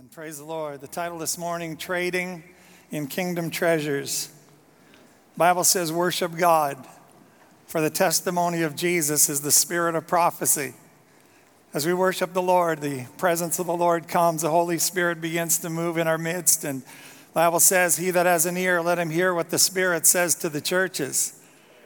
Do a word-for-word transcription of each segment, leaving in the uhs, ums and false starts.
Amen. Praise the Lord. The title this morning, Trading in Kingdom Treasures. The Bible says, worship God, for the testimony of Jesus is the spirit of prophecy. As we worship the Lord, the presence of the Lord comes. The Holy Spirit begins to move in our midst. And the Bible says, he that has an ear, let him hear what the Spirit says to the churches.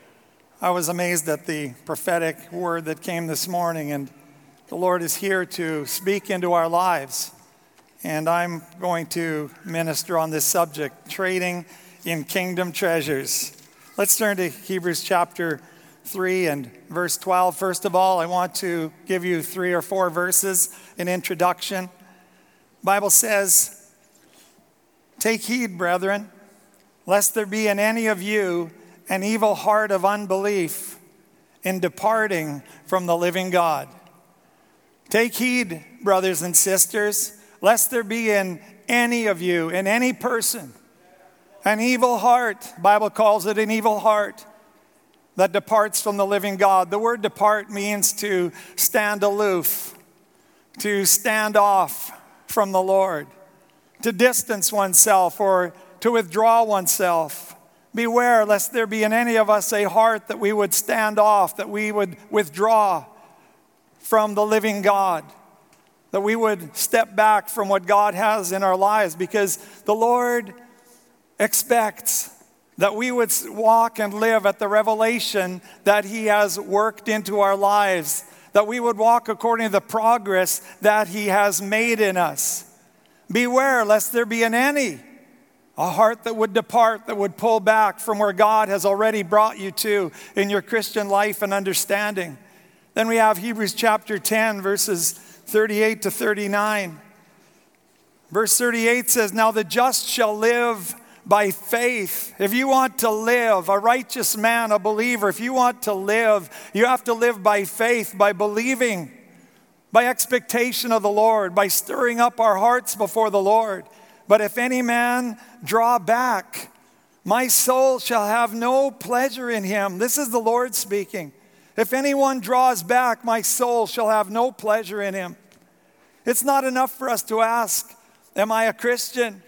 I was amazed at the prophetic word that came this morning, and the Lord is here to speak into our lives. And I'm going to minister on this subject, trading in kingdom treasures. Let's turn to Hebrews chapter three and verse twelve. First of all, I want to give you three or four verses, an introduction. The Bible says, take heed, brethren, lest there be in any of you an evil heart of unbelief in departing from the living God. Take heed, brothers and sisters, lest there be in any of you, in any person, an evil heart. The Bible calls it an evil heart that departs from the living God. The word depart means to stand aloof, to stand off from the Lord, to distance oneself or to withdraw oneself. Beware lest there be in any of us a heart that we would stand off, that we would withdraw from the living God, that we would step back from what God has in our lives, because the Lord expects that we would walk and live at the revelation that He has worked into our lives, that we would walk according to the progress that He has made in us. Beware lest there be in any a heart that would depart, that would pull back from where God has already brought you to in your Christian life and understanding. Then we have Hebrews chapter ten, verses thirty-eight to thirty-nine. Verse thirty-eight says, now the just shall live by faith. If you want to live, a righteous man, a believer, if you want to live, you have to live by faith, by believing, by expectation of the Lord, by stirring up our hearts before the Lord. But if any man draw back, my soul shall have no pleasure in him. This is the Lord speaking. If anyone draws back, my soul shall have no pleasure in him. It's not enough for us to ask, am I a Christian?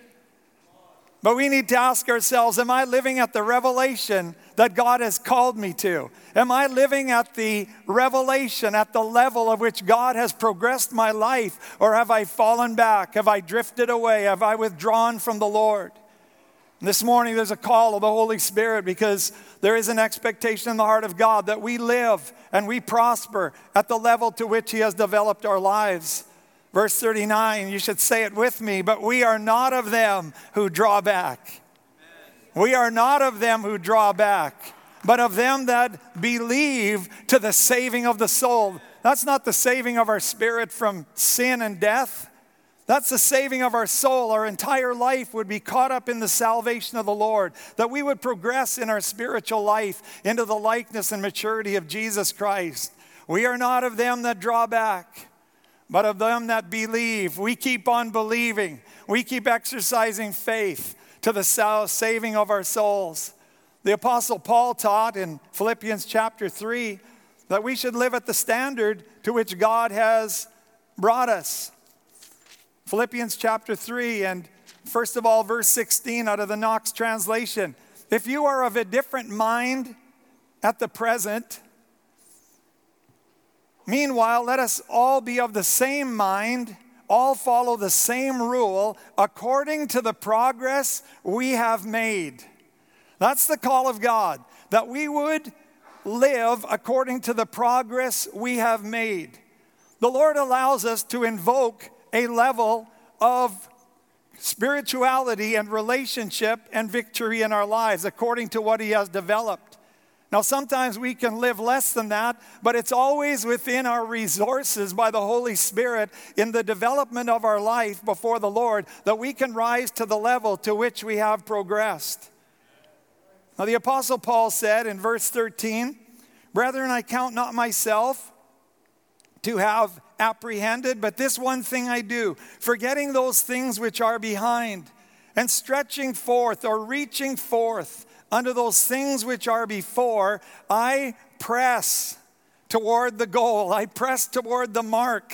But we need to ask ourselves, am I living at the revelation that God has called me to? Am I living at the revelation, at the level of which God has progressed my life? Or have I fallen back? Have I drifted away? Have I withdrawn from the Lord? This morning there's a call of the Holy Spirit, because there is an expectation in the heart of God that we live and we prosper at the level to which He has developed our lives. Verse thirty-nine, you should say it with me, but we are not of them who draw back. Amen. We are not of them who draw back, but of them that believe to the saving of the soul. That's not the saving of our spirit from sin and death. That's the saving of our soul. Our entire life would be caught up in the salvation of the Lord, that we would progress in our spiritual life into the likeness and maturity of Jesus Christ. We are not of them that draw back, but of them that believe. We keep on believing. We keep exercising faith to the saving of our souls. The Apostle Paul taught in Philippians chapter three that we should live at the standard to which God has brought us. Philippians chapter three, and first of all, verse sixteen out of the Knox translation. If you are of a different mind at the present, meanwhile, let us all be of the same mind, all follow the same rule, according to the progress we have made. That's the call of God, that we would live according to the progress we have made. The Lord allows us to invoke a level of spirituality and relationship and victory in our lives according to what He has developed. Now, sometimes we can live less than that, but it's always within our resources by the Holy Spirit in the development of our life before the Lord that we can rise to the level to which we have progressed. Now, the Apostle Paul said in verse thirteen, brethren, I count not myself to have apprehended, but this one thing I do, forgetting those things which are behind, and stretching forth or reaching forth unto those things which are before, I press toward the goal. I press toward the mark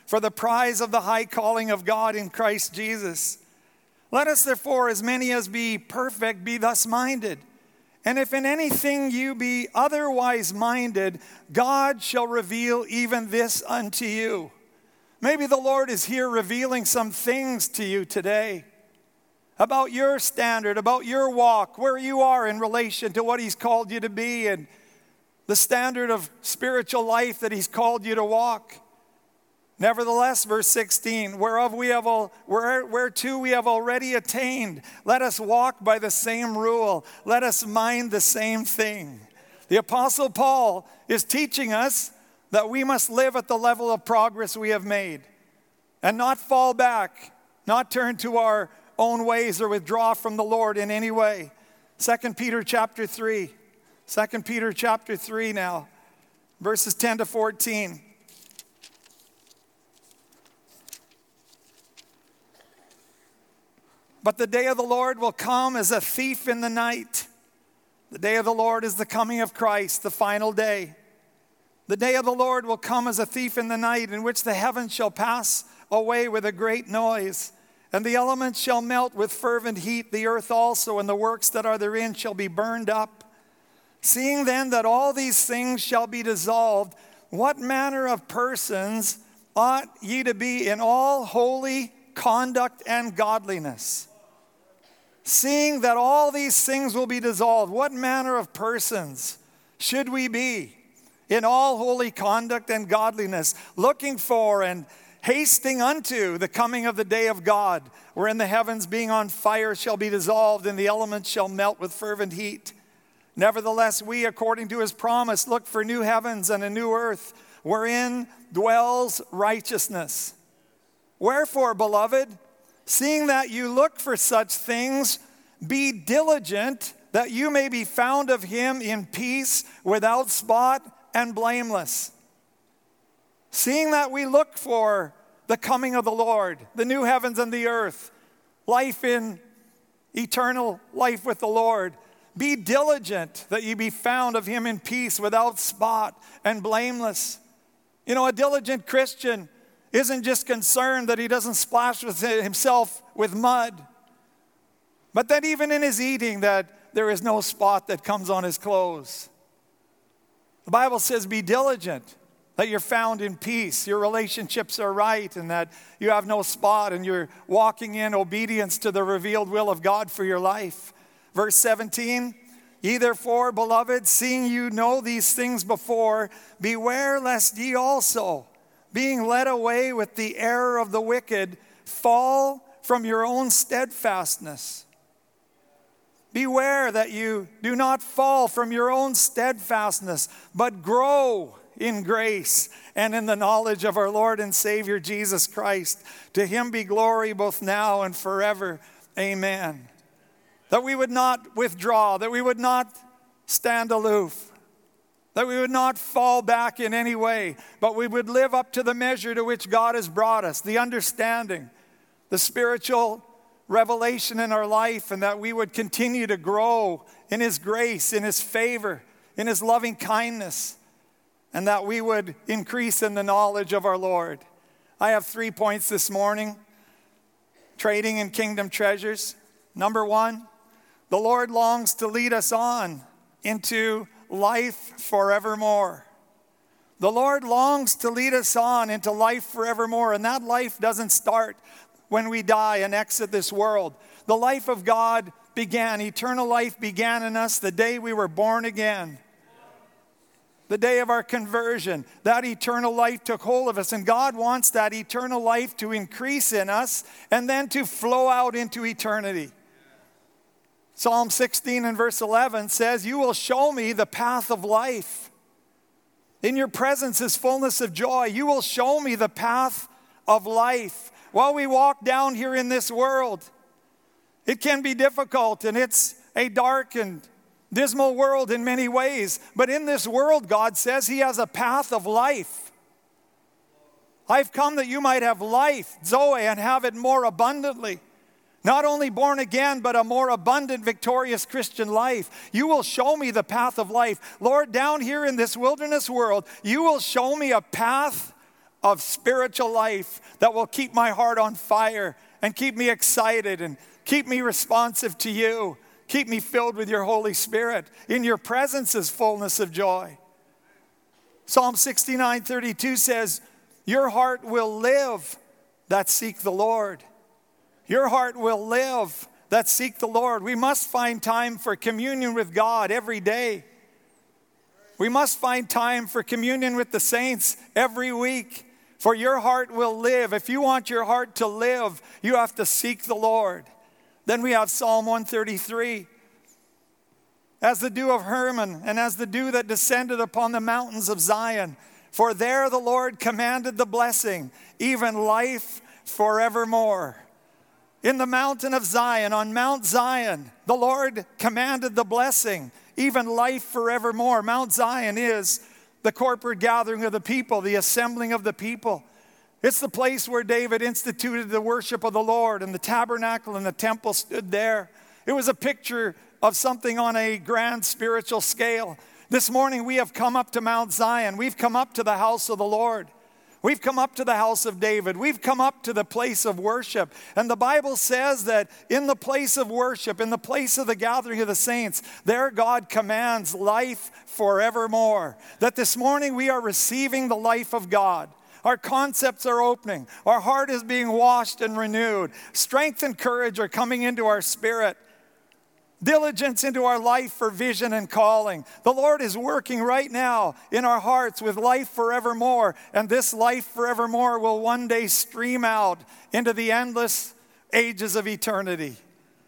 for the prize of the high calling of God in Christ Jesus. Let us therefore, as many as be perfect, be thus minded. And if in anything you be otherwise minded, God shall reveal even this unto you. Maybe the Lord is here revealing some things to you today about your standard, about your walk, where you are in relation to what He's called you to be and the standard of spiritual life that He's called you to walk. Nevertheless, verse sixteen, whereof we have all, where, whereto we have already attained, let us walk by the same rule, let us mind the same thing. The Apostle Paul is teaching us that we must live at the level of progress we have made and not fall back, not turn to our own ways or withdraw from the Lord in any way. Second Peter chapter three. Second Peter chapter three now, verses ten to fourteen. But the day of the Lord will come as a thief in the night. The day of the Lord is the coming of Christ, the final day. The day of the Lord will come as a thief in the night, in which the heavens shall pass away with a great noise, and the elements shall melt with fervent heat. The earth also and the works that are therein shall be burned up. Seeing then that all these things shall be dissolved, what manner of persons ought ye to be in all holy conduct and godliness? Seeing that all these things will be dissolved, what manner of persons should we be in all holy conduct and godliness, looking for and hasting unto the coming of the day of God, wherein the heavens being on fire shall be dissolved, and the elements shall melt with fervent heat? Nevertheless, we, according to His promise, look for new heavens and a new earth, wherein dwells righteousness. Wherefore, beloved, seeing that you look for such things, be diligent that you may be found of Him in peace, without spot and blameless. Seeing that we look for the coming of the Lord, the new heavens and the earth, life in eternal life with the Lord, be diligent that you be found of Him in peace, without spot and blameless. You know, a diligent Christian isn't just concerned that he doesn't splash with himself with mud, but that even in his eating that there is no spot that comes on his clothes. The Bible says be diligent that you're found in peace, your relationships are right, and that you have no spot and you're walking in obedience to the revealed will of God for your life. Verse seventeen, ye therefore, beloved, seeing you know these things before, beware lest ye also, being led away with the error of the wicked, fall from your own steadfastness. Beware that you do not fall from your own steadfastness, but grow in grace and in the knowledge of our Lord and Savior Jesus Christ. To Him be glory both now and forever. Amen. That we would not withdraw, that we would not stand aloof, that we would not fall back in any way, but we would live up to the measure to which God has brought us, the understanding, the spiritual revelation in our life, and that we would continue to grow in His grace, in His favor, in His loving kindness, and that we would increase in the knowledge of our Lord. I have three points this morning. Trading in kingdom treasures. Number one, the Lord longs to lead us on into life forevermore. The Lord longs to lead us on into life forevermore, and that life doesn't start when we die and exit this world. The life of God began, eternal life began in us the day we were born again. The day of our conversion, that eternal life took hold of us, and God wants that eternal life to increase in us and then to flow out into eternity. Psalm sixteen and verse eleven says, you will show me the path of life. In your presence is fullness of joy. You will show me the path of life. While we walk down here in this world, it can be difficult, and it's a dark and dismal world in many ways. But in this world, God says He has a path of life. I've come that you might have life, Zoe, and have it more abundantly. Not only born again, but a more abundant, victorious Christian life. You will show me the path of life. Lord, down here in this wilderness world, you will show me a path of spiritual life that will keep my heart on fire and keep me excited and keep me responsive to you. Keep me filled with your Holy Spirit. In your presence is fullness of joy. Psalm sixty-nine thirty-two says, your heart will live that seek the Lord. Your heart will live that seek the Lord. We must find time for communion with God every day. We must find time for communion with the saints every week. For your heart will live. If you want your heart to live, you have to seek the Lord. Then we have Psalm one thirty-three. As the dew of Hermon, and as the dew that descended upon the mountains of Zion. For there the Lord commanded the blessing, even life forevermore. In the mountain of Zion, on Mount Zion, the Lord commanded the blessing, even life forevermore. Mount Zion is the corporate gathering of the people, the assembling of the people. It's the place where David instituted the worship of the Lord, and the tabernacle and the temple stood there. It was a picture of something on a grand spiritual scale. This morning we have come up to Mount Zion. We've come up to the house of the Lord. We've come up to the house of David. We've come up to the place of worship. And the Bible says that in the place of worship, in the place of the gathering of the saints, there God commands life forevermore. That this morning we are receiving the life of God. Our concepts are opening. Our heart is being washed and renewed. Strength and courage are coming into our spirit. Diligence into our life for vision and calling. The Lord is working right now in our hearts with life forevermore. And this life forevermore will one day stream out into the endless ages of eternity.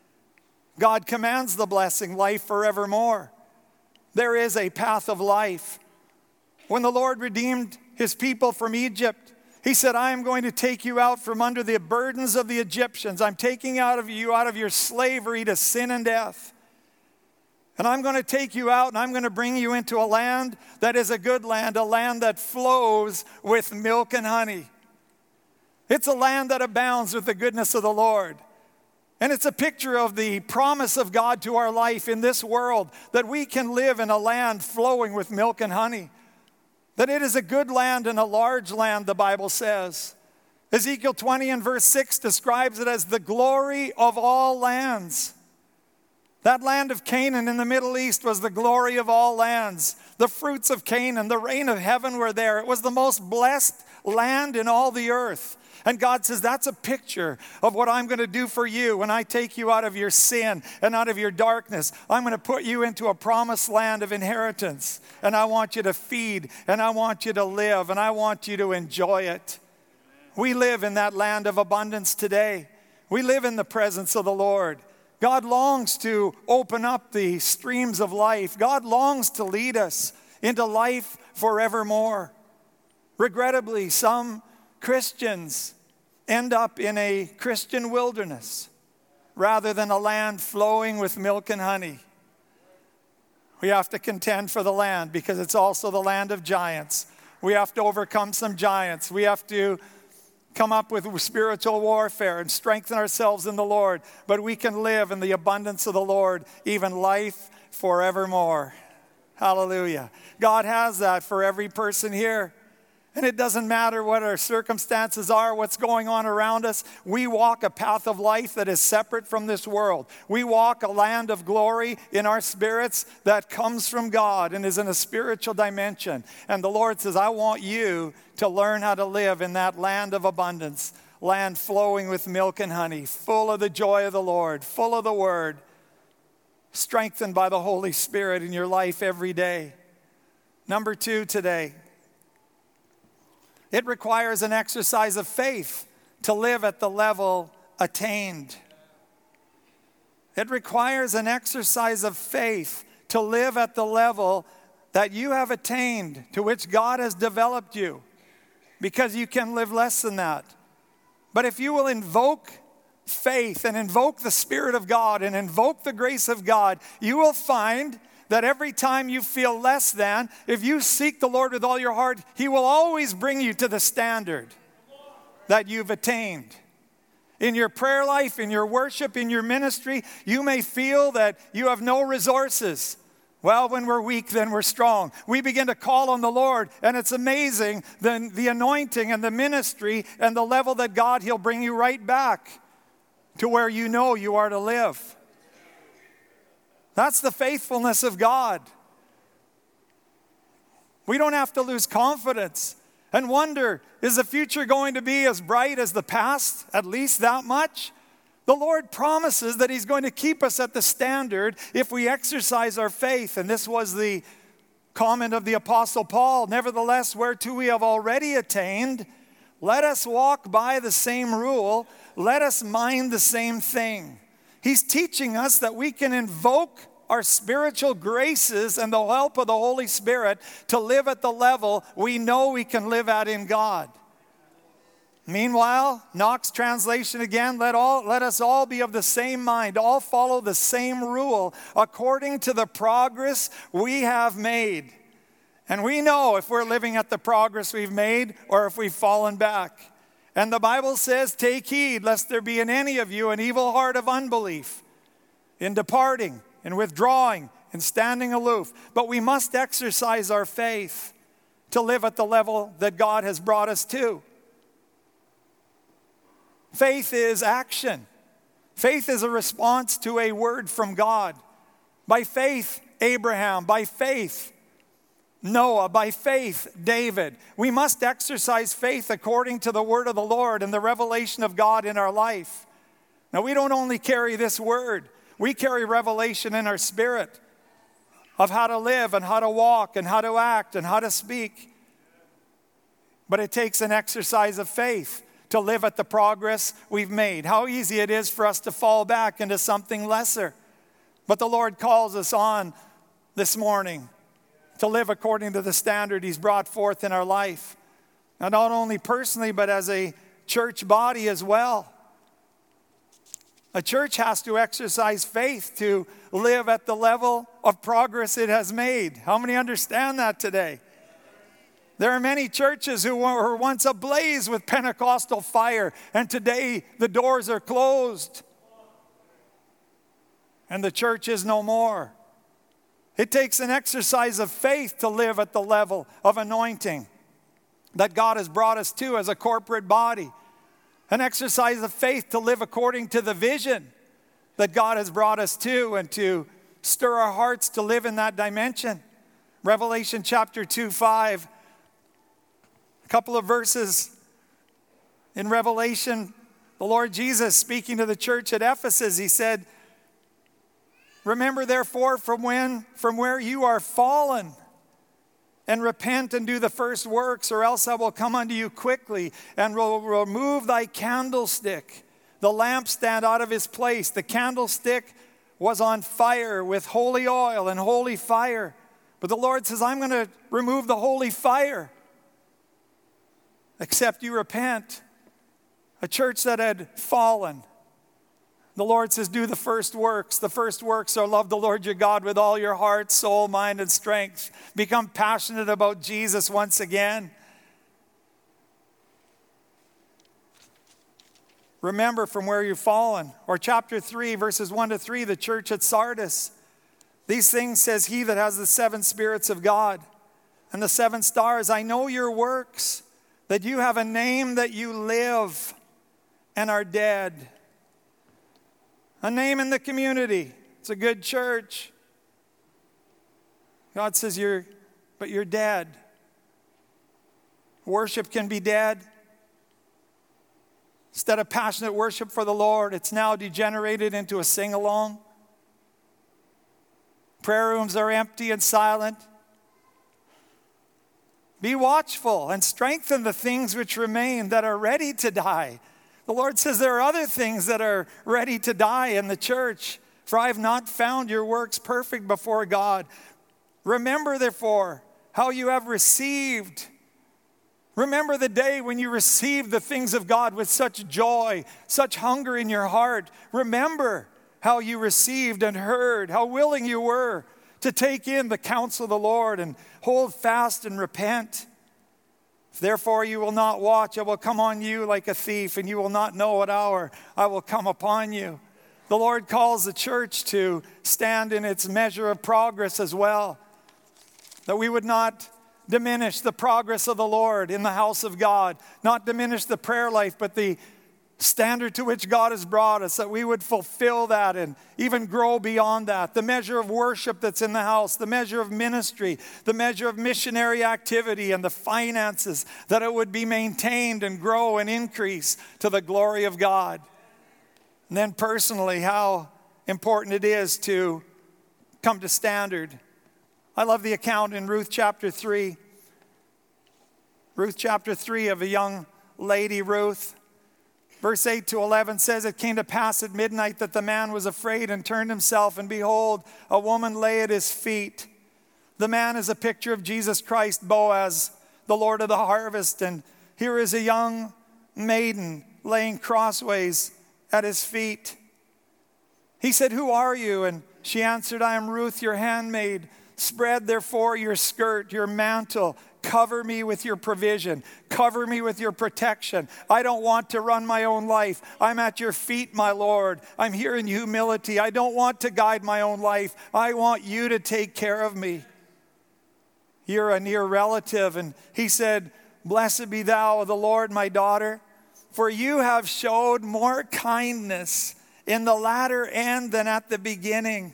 God commands the blessing, life forevermore. There is a path of life. When the Lord redeemed his people from Egypt, he said, I am going to take you out from under the burdens of the Egyptians. I'm taking out of you out of your slavery to sin and death. And I'm going to take you out and I'm going to bring you into a land that is a good land, a land that flows with milk and honey. It's a land that abounds with the goodness of the Lord. And it's a picture of the promise of God to our life in this world, that we can live in a land flowing with milk and honey. That it is a good land and a large land, the Bible says. Ezekiel twenty and verse six describes it as the glory of all lands. That land of Canaan in the Middle East was the glory of all lands. The fruits of Canaan, the rain of heaven were there. It was the most blessed land in all the earth. And God says, that's a picture of what I'm going to do for you when I take you out of your sin and out of your darkness. I'm going to put you into a promised land of inheritance. And I want you to feed, and I want you to live, and I want you to enjoy it. We live in that land of abundance today. We live in the presence of the Lord. God longs to open up the streams of life. God longs to lead us into life forevermore. Regrettably, some Christians end up in a Christian wilderness rather than a land flowing with milk and honey. We have to contend for the land because it's also the land of giants. We have to overcome some giants. We have to come up with spiritual warfare and strengthen ourselves in the Lord. But we can live in the abundance of the Lord, even life forevermore. Hallelujah. God has that for every person here. And it doesn't matter what our circumstances are, what's going on around us. We walk a path of life that is separate from this world. We walk a land of glory in our spirits that comes from God and is in a spiritual dimension. And the Lord says, I want you to learn how to live in that land of abundance, land flowing with milk and honey, full of the joy of the Lord, full of the Word, strengthened by the Holy Spirit in your life every day. Number two today. It requires an exercise of faith to live at the level attained. It requires an exercise of faith to live at the level that you have attained, to which God has developed you, because you can live less than that. But if you will invoke faith and invoke the Spirit of God and invoke the grace of God, you will find that every time you feel less than, if you seek the Lord with all your heart, He will always bring you to the standard that you've attained. In your prayer life, in your worship, in your ministry, you may feel that you have no resources. Well, when we're weak, then we're strong. We begin to call on the Lord, and it's amazing the, the anointing and the ministry and the level that God, He'll bring you right back to where you know you are to live. That's the faithfulness of God. We don't have to lose confidence and wonder, is the future going to be as bright as the past, at least that much? The Lord promises that He's going to keep us at the standard if we exercise our faith. And this was the comment of the Apostle Paul. Nevertheless, whereto we have already attained, let us walk by the same rule. Let us mind the same thing. He's teaching us that we can invoke our spiritual graces and the help of the Holy Spirit to live at the level we know we can live at in God. Meanwhile, Knox translation again, let all let us all be of the same mind, all follow the same rule according to the progress we have made. And we know if we're living at the progress we've made or if we've fallen back. And the Bible says, take heed lest there be in any of you an evil heart of unbelief in departing, in withdrawing, in standing aloof. But we must exercise our faith to live at the level that God has brought us to. Faith is action. Faith is a response to a word from God. By faith, Abraham. By faith, Noah. By faith, David. We must exercise faith according to the word of the Lord and the revelation of God in our life. Now, we don't only carry this word. We carry revelation in our spirit of how to live and how to walk and how to act and how to speak. But it takes an exercise of faith to live at the progress we've made. How easy it is for us to fall back into something lesser. But the Lord calls us on this morning to live according to the standard He's brought forth in our life. Now, not only personally, but as a church body as well. A church has to exercise faith to live at the level of progress it has made. How many understand that today? There are many churches who were once ablaze with Pentecostal fire, and today the doors are closed. And the church is no more. It takes an exercise of faith to live at the level of anointing that God has brought us to as a corporate body. An exercise of faith to live according to the vision that God has brought us to and to stir our hearts to live in that dimension. Revelation chapter two, five. A couple of verses in Revelation, the Lord Jesus speaking to the church at Ephesus, He said, remember therefore from when, from where you are fallen, and repent and do the first works, or else I will come unto you quickly and will remove thy candlestick, the lampstand out of his place. The candlestick was on fire with holy oil and holy fire. But the Lord says, I'm going to remove the holy fire, except you repent. A church that had fallen. The Lord says, do the first works. The first works are love the Lord your God with all your heart, soul, mind, and strength. Become passionate about Jesus once again. Remember from where you've fallen. Or chapter three, verses one to three, the church at Sardis. These things says he that has the seven spirits of God and the seven stars. I know your works, that you have a name, that you live and are dead. A name in the community. It's a good church. God says, you're, but you're dead. Worship can be dead. Instead of passionate worship for the Lord, it's now degenerated into a sing-along. Prayer rooms are empty and silent. Be watchful and strengthen the things which remain that are ready to die. The Lord says there are other things that are ready to die in the church. For I have not found your works perfect before God. Remember, therefore, how you have received. Remember the day when you received the things of God with such joy, such hunger in your heart. Remember how you received and heard, how willing you were to take in the counsel of the Lord and hold fast and repent. Therefore you will not watch. I will come on you like a thief, and you will not know what hour I will come upon you. The Lord calls the church to stand in its measure of progress as well. That we would not diminish the progress of the Lord in the house of God, not diminish the prayer life, but the standard to which God has brought us, that we would fulfill that and even grow beyond that. The measure of worship that's in the house, the measure of ministry, the measure of missionary activity and the finances, that it would be maintained and grow and increase to the glory of God. And then personally, how important it is to come to standard. I love the account in Ruth chapter three. Ruth chapter three of a young lady, Ruth. Verse eight to eleven says, it came to pass at midnight that the man was afraid and turned himself, and behold, a woman lay at his feet. The man is a picture of Jesus Christ, Boaz, the Lord of the harvest. And here is a young maiden laying crossways at his feet. He said, who are you? And she answered, I am Ruth, your handmaid. Spread therefore your skirt, your mantle. Cover me with your provision. Cover me with your protection. I don't want to run my own life. I'm at your feet, my Lord. I'm here in humility. I don't want to guide my own life. I want you to take care of me. You're a near relative. And he said, blessed be thou of the Lord, my daughter, for you have showed more kindness in the latter end than at the beginning.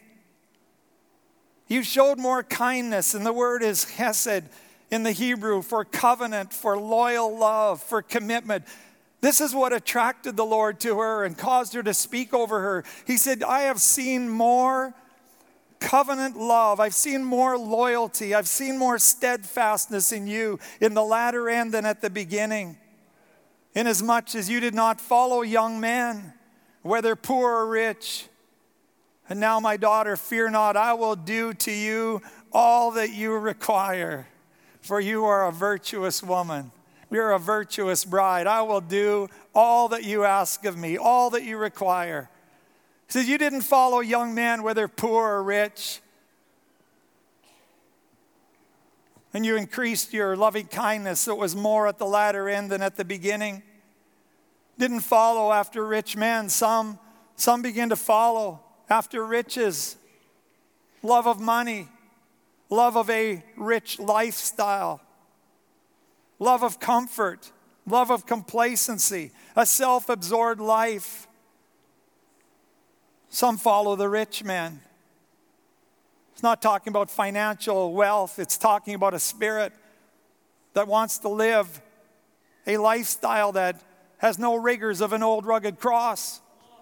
You showed more kindness, and the word is hesed in the Hebrew, for covenant, for loyal love, for commitment. This is what attracted the Lord to her and caused her to speak over her. He said, I have seen more covenant love. I've seen more loyalty. I've seen more steadfastness in you in the latter end than at the beginning. Inasmuch as you did not follow young men, whether poor or rich. And now, my daughter, fear not, I will do to you all that you require. For you are a virtuous woman. You're a virtuous bride. I will do all that you ask of me, all that you require. He says, you didn't follow young men, whether poor or rich. And you increased your loving kindness, so it was more at the latter end than at the beginning. Didn't follow after rich men. Some, some begin to follow after riches, love of money, love of a rich lifestyle, love of comfort, love of complacency, a self-absorbed life. Some follow the rich man. It's not talking about financial wealth. It's talking about a spirit that wants to live a lifestyle that has no rigors of an old rugged cross.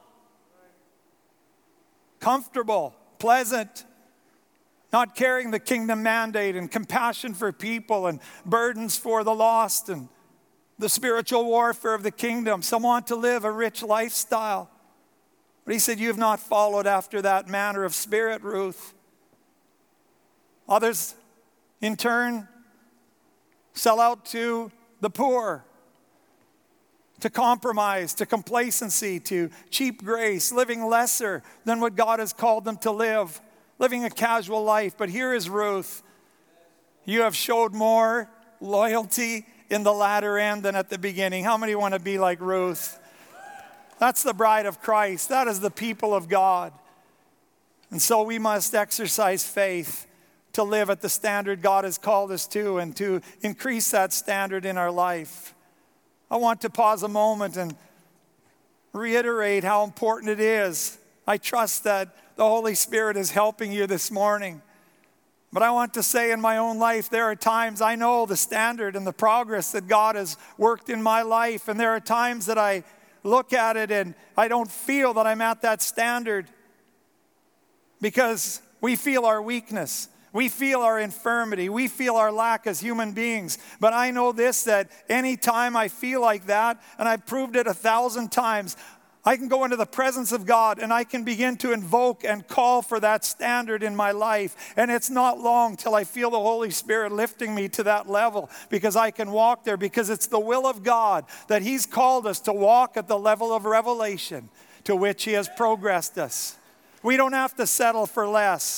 Comfortable, pleasant, not carrying the kingdom mandate and compassion for people and burdens for the lost and the spiritual warfare of the kingdom. Some want to live a rich lifestyle. But he said, you have not followed after that manner of spirit, Ruth. Others, in turn, sell out to the poor, to compromise, to complacency, to cheap grace, living lesser than what God has called them to live, living a casual life. But here is Ruth. You have showed more loyalty in the latter end than at the beginning. How many want to be like Ruth? That's the bride of Christ. That is the people of God. And so we must exercise faith to live at the standard God has called us to and to increase that standard in our life. I want to pause a moment and reiterate how important it is. I trust that the Holy Spirit is helping you this morning. But I want to say in my own life, there are times I know the standard and the progress that God has worked in my life. And there are times that I look at it and I don't feel that I'm at that standard because we feel our weakness. We feel our infirmity. We feel our lack as human beings. But I know this, that any time I feel like that, and I've proved it a thousand times, I can go into the presence of God and I can begin to invoke and call for that standard in my life. And it's not long till I feel the Holy Spirit lifting me to that level because I can walk there, because it's the will of God that He's called us to walk at the level of revelation to which He has progressed us. We don't have to settle for less.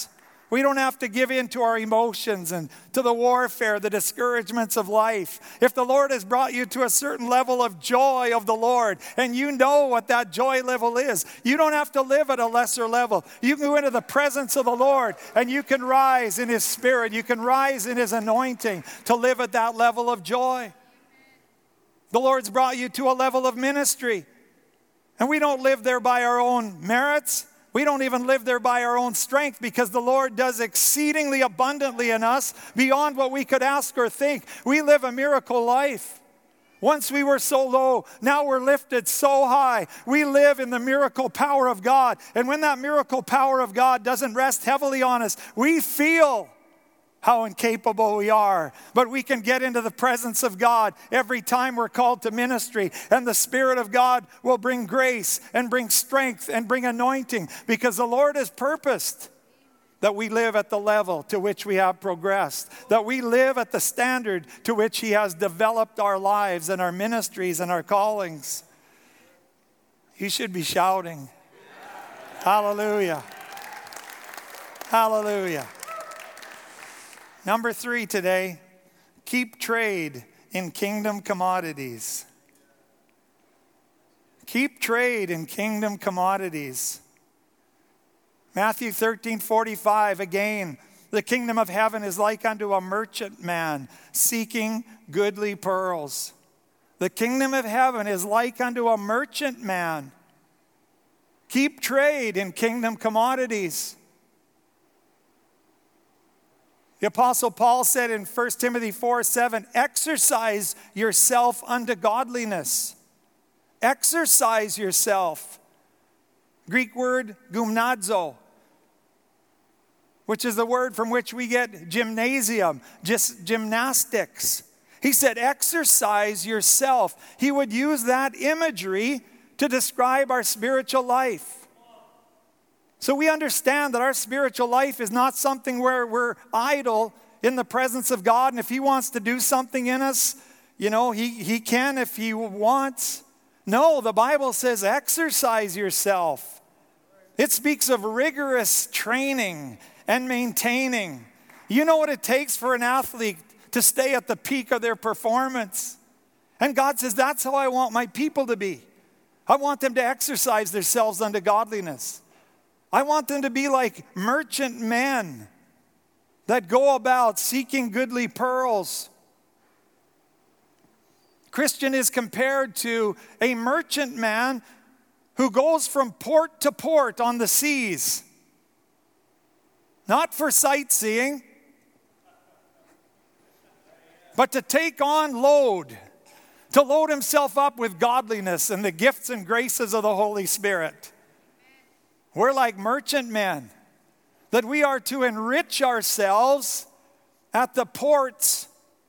We don't have to give in to our emotions and to the warfare, the discouragements of life. If the Lord has brought you to a certain level of joy of the Lord, and you know what that joy level is, you don't have to live at a lesser level. You can go into the presence of the Lord, and you can rise in His Spirit. You can rise in His anointing to live at that level of joy. The Lord's brought you to a level of ministry, and we don't live there by our own merits. We don't even live there by our own strength, because the Lord does exceedingly abundantly in us beyond what we could ask or think. We live a miracle life. Once we were so low, now we're lifted so high. We live in the miracle power of God. And when that miracle power of God doesn't rest heavily on us, we feel how incapable we are. But we can get into the presence of God every time we're called to ministry. And the Spirit of God will bring grace and bring strength and bring anointing, because the Lord has purposed that we live at the level to which we have progressed, that we live at the standard to which He has developed our lives and our ministries and our callings. You should be shouting. Hallelujah. Hallelujah. Number three today, keep trade in kingdom commodities. Keep trade in kingdom commodities. Matthew thirteen forty-five, again, the kingdom of heaven is like unto a merchant man seeking goodly pearls. The kingdom of heaven is like unto a merchant man. Keep trade in kingdom commodities. The Apostle Paul said in First Timothy four seven, exercise yourself unto godliness. Exercise yourself. Greek word gymnazo, which is the word from which we get gymnasium, just gymnastics. He said, exercise yourself. He would use that imagery to describe our spiritual life. So we understand that our spiritual life is not something where we're idle in the presence of God. And if He wants to do something in us, you know, He, he can if He wants. No, the Bible says exercise yourself. It speaks of rigorous training and maintaining. You know what it takes for an athlete to stay at the peak of their performance. And God says, that's how I want my people to be. I want them to exercise themselves unto godliness. I want them to be like merchant men that go about seeking goodly pearls. Christian is compared to a merchant man who goes from port to port on the seas. Not for sightseeing, but to take on load, to load himself up with godliness and the gifts and graces of the Holy Spirit. We're like merchant men, that we are to enrich ourselves at the ports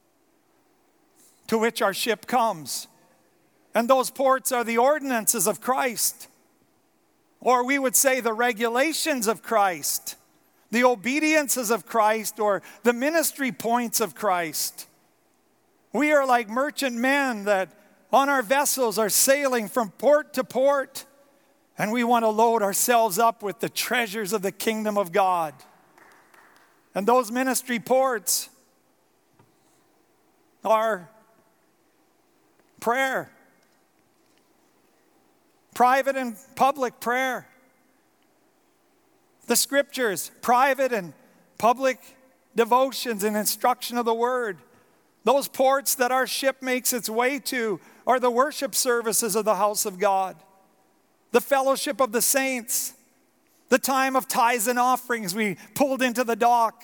to which our ship comes. And those ports are the ordinances of Christ. Or we would say the regulations of Christ, the obediences of Christ, or the ministry points of Christ. We are like merchant men that on our vessels are sailing from port to port. And we want to load ourselves up with the treasures of the kingdom of God. And those ministry ports are prayer. Private and public prayer. The scriptures, private and public devotions and instruction of the word. Those ports that our ship makes its way to are the worship services of the house of God. The fellowship of the saints, the time of tithes and offerings we pulled into the dock.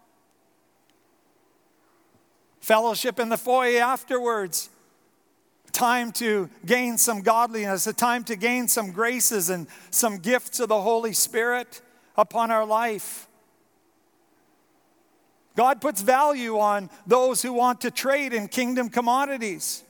Fellowship in the foyer afterwards. Time to gain some godliness, a time to gain some graces and some gifts of the Holy Spirit upon our life. God puts value on those who want to trade in kingdom commodities.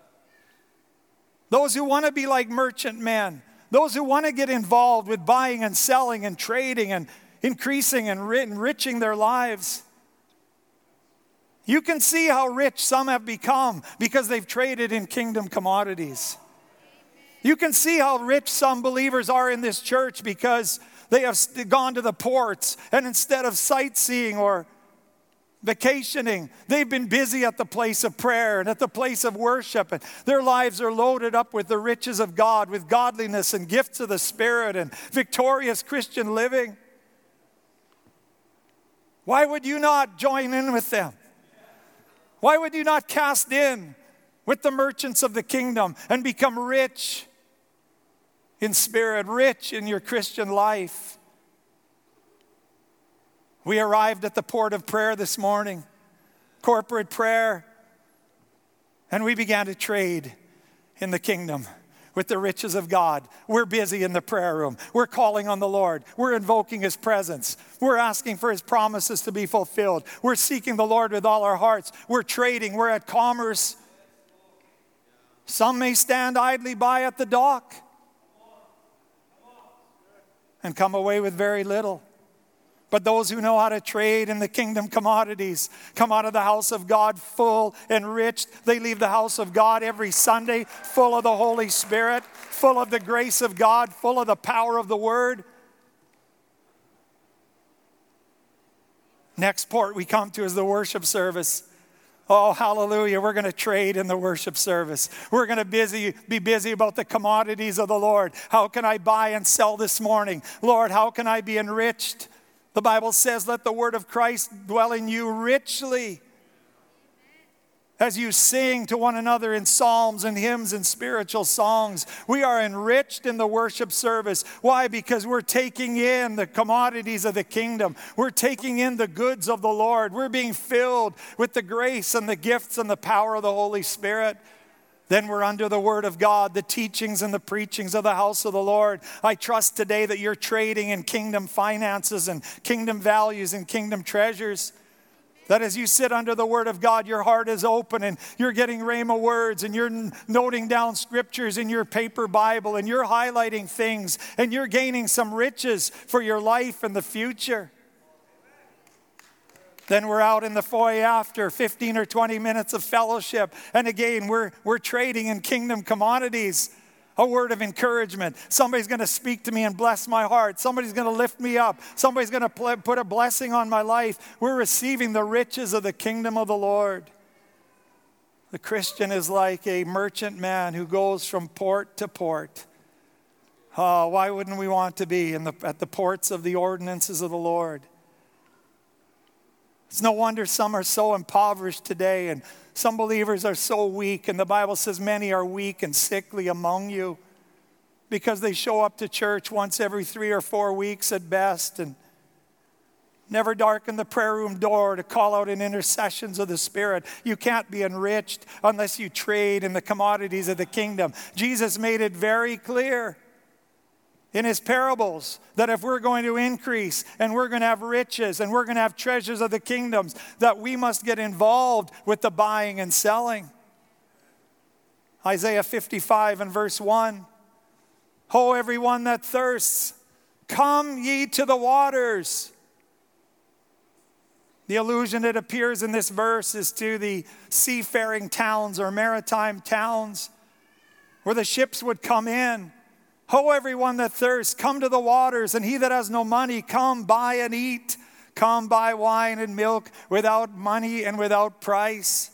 Those who want to be like merchant men. Those who want to get involved with buying and selling and trading and increasing and enriching their lives. You can see how rich some have become because they've traded in kingdom commodities. You can see how rich some believers are in this church because They have gone to the ports, and instead of sightseeing or vacationing, they've been busy at the place of prayer and at the place of worship. And their lives are loaded up with the riches of God, with godliness and gifts of the Spirit and victorious Christian living. Why would you not join in with them? Why would you not cast in with the merchants of the kingdom and become rich in spirit, rich in your Christian life? We arrived at the port of prayer this morning, corporate prayer, and we began to trade in the kingdom with the riches of God. We're busy in the prayer room. We're calling on the Lord. We're invoking His presence. We're asking for His promises to be fulfilled. We're seeking the Lord with all our hearts. We're trading. We're at commerce. Some may stand idly by at the dock and come away with very little. But those who know how to trade in the kingdom commodities come out of the house of God full, enriched. They leave the house of God every Sunday full of the Holy Spirit, full of the grace of God, full of the power of the Word. Next port we come to is the worship service. Oh, hallelujah. We're going to trade in the worship service. We're going to busy, be busy about the commodities of the Lord. How can I buy and sell this morning? Lord, how can I be enriched? The Bible says, let the word of Christ dwell in you richly as you sing to one another in psalms and hymns and spiritual songs. We are enriched in the worship service. Why? Because we're taking in the commodities of the kingdom. We're taking in the goods of the Lord. We're being filled with the grace and the gifts and the power of the Holy Spirit. Then we're under the Word of God, the teachings and the preachings of the house of the Lord. I trust today that you're trading in kingdom finances and kingdom values and kingdom treasures. That as you sit under the Word of God, your heart is open and you're getting rhema words and you're noting down scriptures in your paper Bible and you're highlighting things and you're gaining some riches for your life and the future. Then we're out in the foyer after fifteen or twenty minutes of fellowship. And again, we're, we're trading in kingdom commodities. A word of encouragement. Somebody's going to speak to me and bless my heart. Somebody's going to lift me up. Somebody's going to pl- put a blessing on my life. We're receiving the riches of the kingdom of the Lord. The Christian is like a merchant man who goes from port to port. Oh, why wouldn't we want to be in the, at the ports of the ordinances of the Lord? It's no wonder some are so impoverished today and some believers are so weak. And the Bible says many are weak and sickly among you because they show up to church once every three or four weeks at best and never darken the prayer room door to call out in intercessions of the Spirit. You can't be enriched unless you trade in the commodities of the kingdom. Jesus made it very clear in His parables that if we're going to increase and we're going to have riches and we're going to have treasures of the kingdoms, that we must get involved with the buying and selling. Isaiah fifty-five and verse one. Ho, everyone that thirsts, come ye to the waters. The allusion that appears in this verse is to the seafaring towns or maritime towns where the ships would come in. Ho, everyone that thirsts, come to the waters, and he that has no money, come buy and eat. Come buy wine and milk without money and without price.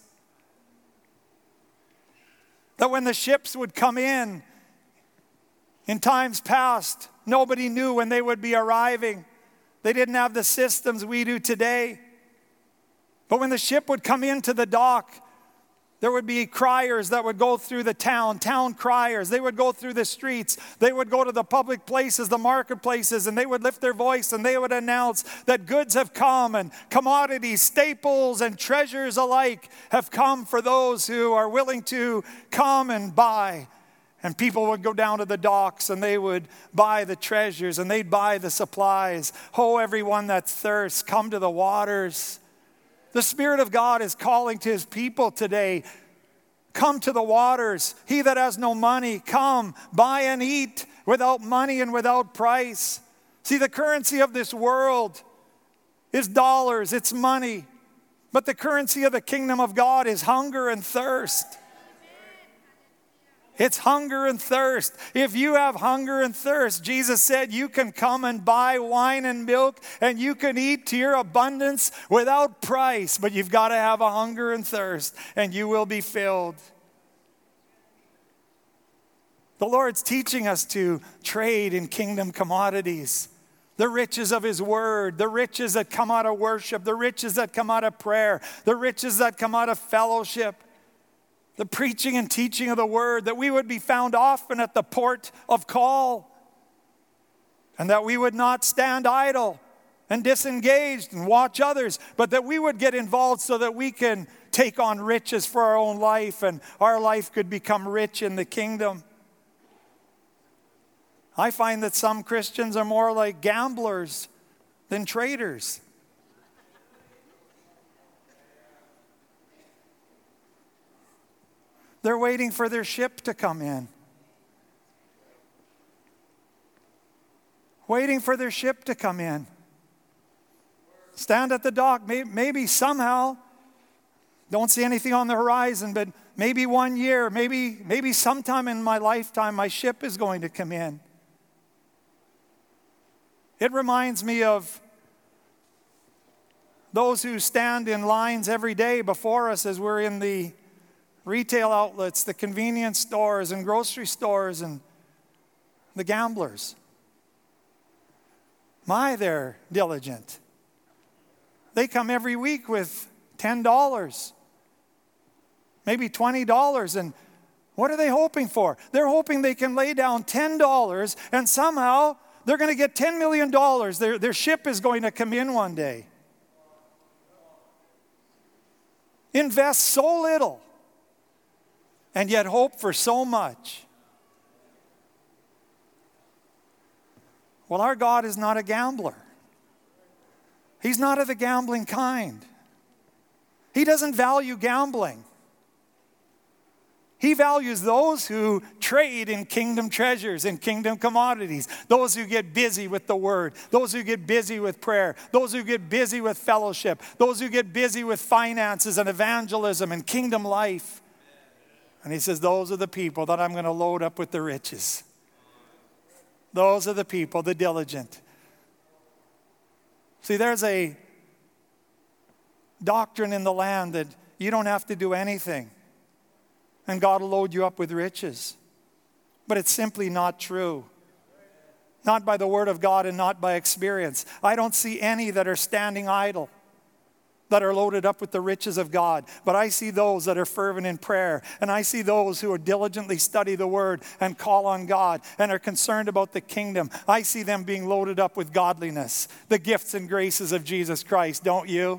That when the ships would come in, in times past, nobody knew when they would be arriving. They didn't have the systems we do today. But when the ship would come into the dock, there would be criers that would go through the town, town criers. They would go through the streets. They would go to the public places, the marketplaces, and they would lift their voice and they would announce that goods have come and commodities, staples, and treasures alike have come for those who are willing to come and buy. And people would go down to the docks and they would buy the treasures and they'd buy the supplies. Ho, everyone that thirsts, come to the waters. The Spirit of God is calling to His people today. Come to the waters. He that has no money, come, buy and eat without money and without price. See, the currency of this world is dollars, it's money. But the currency of the kingdom of God is hunger and thirst. It's hunger and thirst. If you have hunger and thirst, Jesus said you can come and buy wine and milk and you can eat to your abundance without price. But you've got to have a hunger and thirst and you will be filled. The Lord's teaching us to trade in kingdom commodities. The riches of His Word, the riches that come out of worship, the riches that come out of prayer, the riches that come out of fellowship. The preaching and teaching of the Word, that we would be found often at the port of call, and that we would not stand idle and disengaged and watch others, but that we would get involved so that we can take on riches for our own life and our life could become rich in the kingdom. I find that some Christians are more like gamblers than traders. They're waiting for their ship to come in. Waiting for their ship to come in. Stand at the dock. Maybe, maybe somehow, don't see anything on the horizon, but maybe one year, maybe, maybe sometime in my lifetime, my ship is going to come in. It reminds me of those who stand in lines every day before us as we're in the retail outlets, the convenience stores and grocery stores, and the gamblers. My, they're diligent. They come every week with ten dollars, maybe twenty dollars, and what are they hoping for? They're hoping they can lay down ten dollars and somehow they're going to get ten million dollars. Their, their ship is going to come in one day. Invest so little and yet hope for so much. Well, our God is not a gambler. He's not of the gambling kind. He doesn't value gambling. He values those who trade in kingdom treasures, in kingdom commodities, those who get busy with the Word, those who get busy with prayer, those who get busy with fellowship, those who get busy with finances and evangelism and kingdom life. And He says, those are the people that I'm going to load up with the riches. Those are the people, the diligent. See, there's a doctrine in the land that you don't have to do anything and God will load you up with riches. But it's simply not true. Not by the Word of God and not by experience. I don't see any that are standing idle, that are loaded up with the riches of God. But I see those that are fervent in prayer. And I see those who diligently study the Word and call on God and are concerned about the kingdom. I see them being loaded up with godliness, the gifts and graces of Jesus Christ, don't you?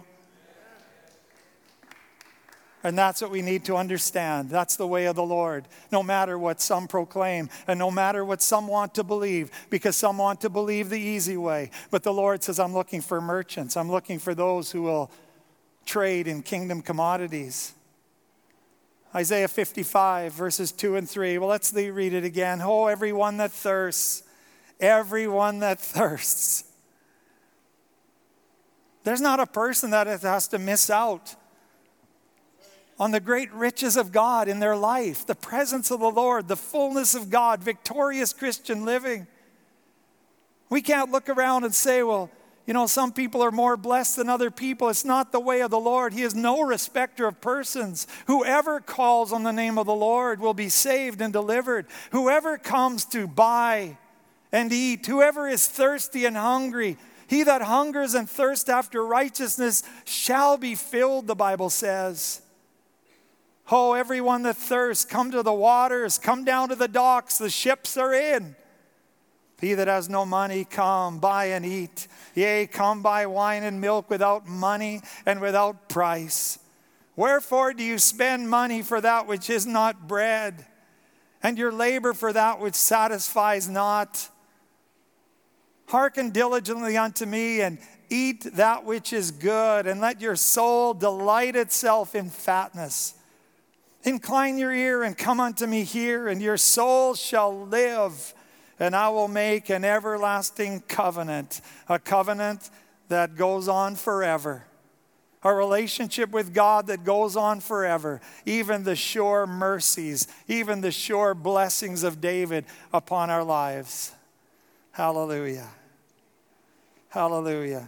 And that's what we need to understand. That's the way of the Lord. No matter what some proclaim and no matter what some want to believe, because some want to believe the easy way. But the Lord says, I'm looking for merchants. I'm looking for those who will trade in kingdom commodities. Isaiah fifty-five, verses two and three. Well, let's read it again. Oh, everyone that thirsts, everyone that thirsts. There's not a person that has to miss out on the great riches of God in their life, the presence of the Lord, the fullness of God, victorious Christian living. We can't look around and say, well, you know, some people are more blessed than other people. It's not the way of the Lord. He is no respecter of persons. Whoever calls on the name of the Lord will be saved and delivered. Whoever comes to buy and eat, whoever is thirsty and hungry, he that hungers and thirsts after righteousness shall be filled, the Bible says. Oh, everyone that thirsts, come to the waters, come down to the docks, the ships are in. He that has no money, come, buy and eat. Yea, come buy wine and milk without money and without price. Wherefore do you spend money for that which is not bread, and your labor for that which satisfies not? Hearken diligently unto me, and eat that which is good, and let your soul delight itself in fatness. Incline your ear and come unto me here, and your soul shall live, and I will make an everlasting covenant, a covenant that goes on forever, a relationship with God that goes on forever, even the sure mercies, even the sure blessings of David upon our lives. Hallelujah. Hallelujah.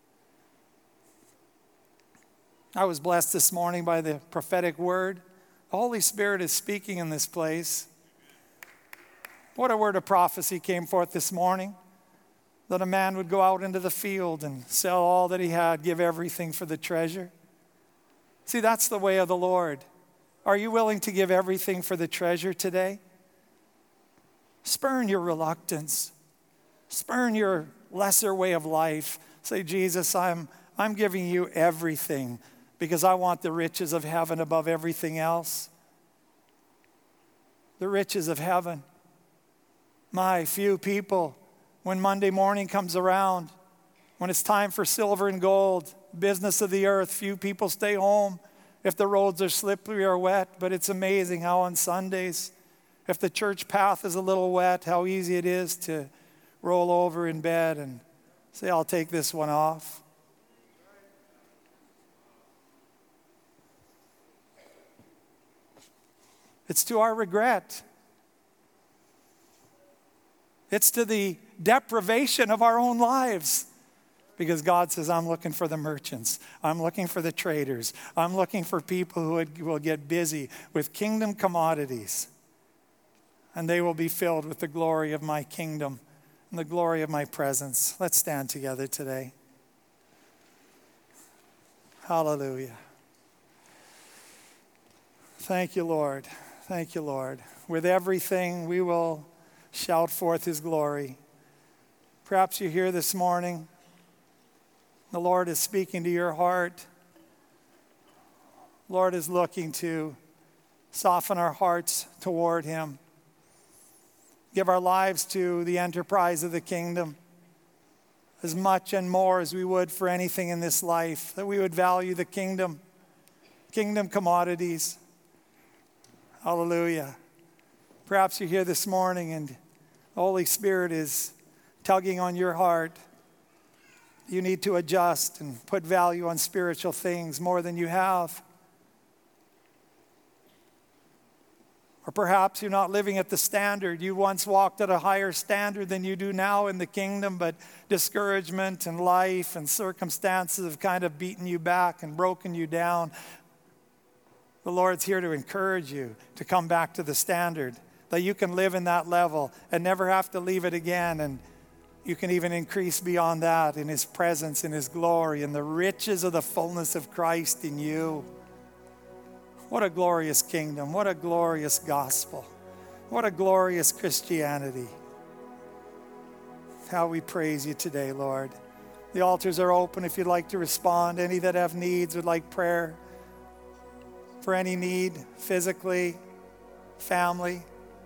I was blessed this morning by the prophetic word. The Holy Spirit is speaking in this place. What a word of prophecy came forth this morning. That a man would go out into the field and sell all that he had, give everything for the treasure. See, that's the way of the Lord. Are you willing to give everything for the treasure today? Spurn your reluctance. Spurn your lesser way of life. Say, Jesus, I'm, I'm giving you everything because I want the riches of heaven above everything else. The riches of heaven. My few people, when Monday morning comes around, when it's time for silver and gold, business of the earth, few people stay home if the roads are slippery or wet. But it's amazing how on Sundays, if the church path is a little wet, how easy it is to roll over in bed and say, I'll take this one off. It's to our regret. It's to the deprivation of our own lives. Because God says, I'm looking for the merchants. I'm looking for the traders. I'm looking for people who will get busy with kingdom commodities. And they will be filled with the glory of my kingdom and the glory of my presence. Let's stand together today. Hallelujah. Thank you, Lord. Thank you, Lord. With everything, we will shout forth his glory. Perhaps you're here this morning. The Lord is speaking to your heart. Lord is looking to soften our hearts toward him. Give our lives to the enterprise of the kingdom as much and more as we would for anything in this life, that we would value the kingdom, kingdom commodities. Hallelujah. Perhaps you're here this morning and the Holy Spirit is tugging on your heart. You need to adjust and put value on spiritual things more than you have. Or perhaps you're not living at the standard. You once walked at a higher standard than you do now in the kingdom, but discouragement and life and circumstances have kind of beaten you back and broken you down. The Lord's here to encourage you to come back to the standard, that you can live in that level and never have to leave it again. And you can even increase beyond that in his presence, in his glory, in the riches of the fullness of Christ in you. What a glorious kingdom. What a glorious gospel. What a glorious Christianity. How we praise you today, Lord. The altars are open if you'd like to respond. Any that have needs would like prayer for any need, physically, family,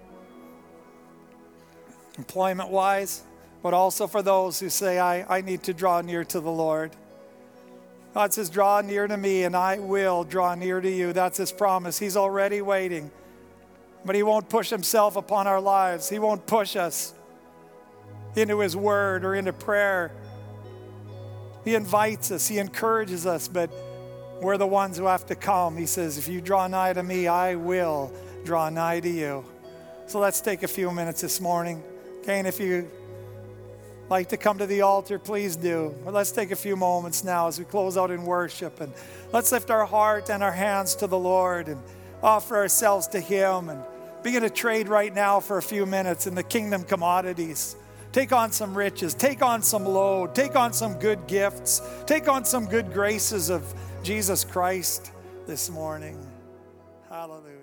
employment-wise, but also for those who say, I, I need to draw near to the Lord. God says, draw near to me and I will draw near to you. That's his promise. He's already waiting. But he won't push himself upon our lives. He won't push us into his word or into prayer. He invites us. He encourages us. But we're the ones who have to come. He says, if you draw nigh to me, I will draw nigh to you. So let's take a few minutes this morning. Okay, and if you like to come to the altar, please do. But let's take a few moments now as we close out in worship, and let's lift our heart and our hands to the Lord and offer ourselves to him and begin to trade right now for a few minutes in the kingdom commodities. Take on some riches, take on some load, take on some good gifts, take on some good graces of Jesus Christ this morning. Hallelujah.